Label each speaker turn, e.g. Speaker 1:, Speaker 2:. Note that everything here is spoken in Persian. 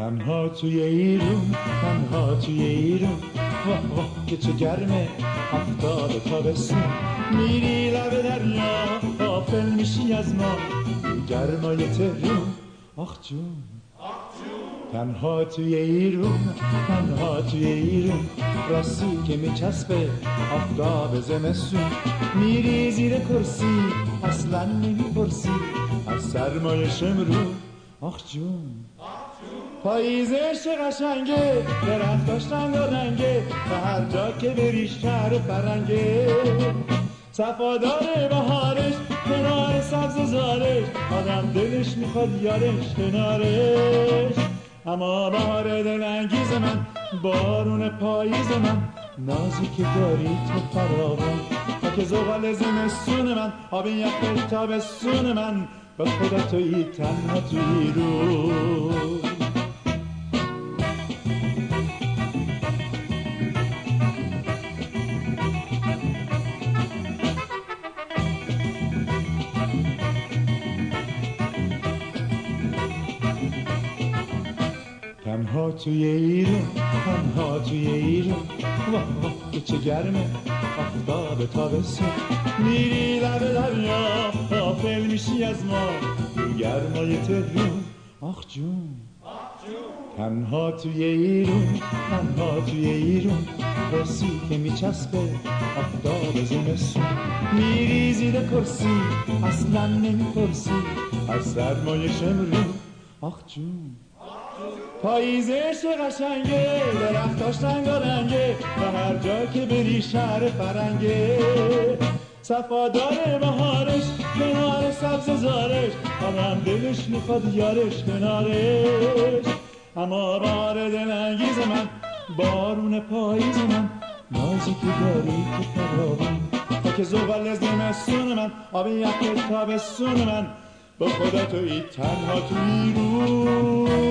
Speaker 1: تنها توی ایرون، تنها توی ایرون، واه واه که چه گرمه هفتاد تابستون. میری لب دریا غافل میشی از ما گرمای تهرون. آخ جون تنها توی ایرون، تنها توی ایرون، راستی که میچسبه آفتاب زمستون. میری زیر کرسی اصلا نمیپرسی از سرمایه شمرون. آخ جون پاییزش چه قشنگه، درختاش رنگارنگه، و هر جا که بری شهر فرنگه. صفادار بهارش کنار سبز زارش، آدم دلش میخواد یارش کنارش. اما بهار دلانگیز من، بارون پاییز من، نازی که داری تو فراوان، خاک زغال زمستون من، آب یخ تابستون من، به خدا تویی تنها توی رو. تنها توی ایرون، تنها توی ایرون، واه واه که چه گرمه آفتاب تابستون. میری لب دریا غافل میشی از ما گرمای تهرون. آخ جون تنها توی ایرون، تنها توی ایرون، رسی که میچسبه آفتاب زمستون. میری زیر کرسی اصلا نمیپرسی از سرمایه شمرون. آخ جون پاییزش قشنگه، درختاش رنگارنگه، و هر جا که بری شهر فرنگه. صفادار بهارش کنار سبز زارش، آدم دلش میخواد یارش کنارش. اما بهار دلانگیز من، بارون پاییز من، نازی که داری تو فراوان، خاک زغال زمستون من، آب یخ تابستون من، به خدا تویی تنها توی رو.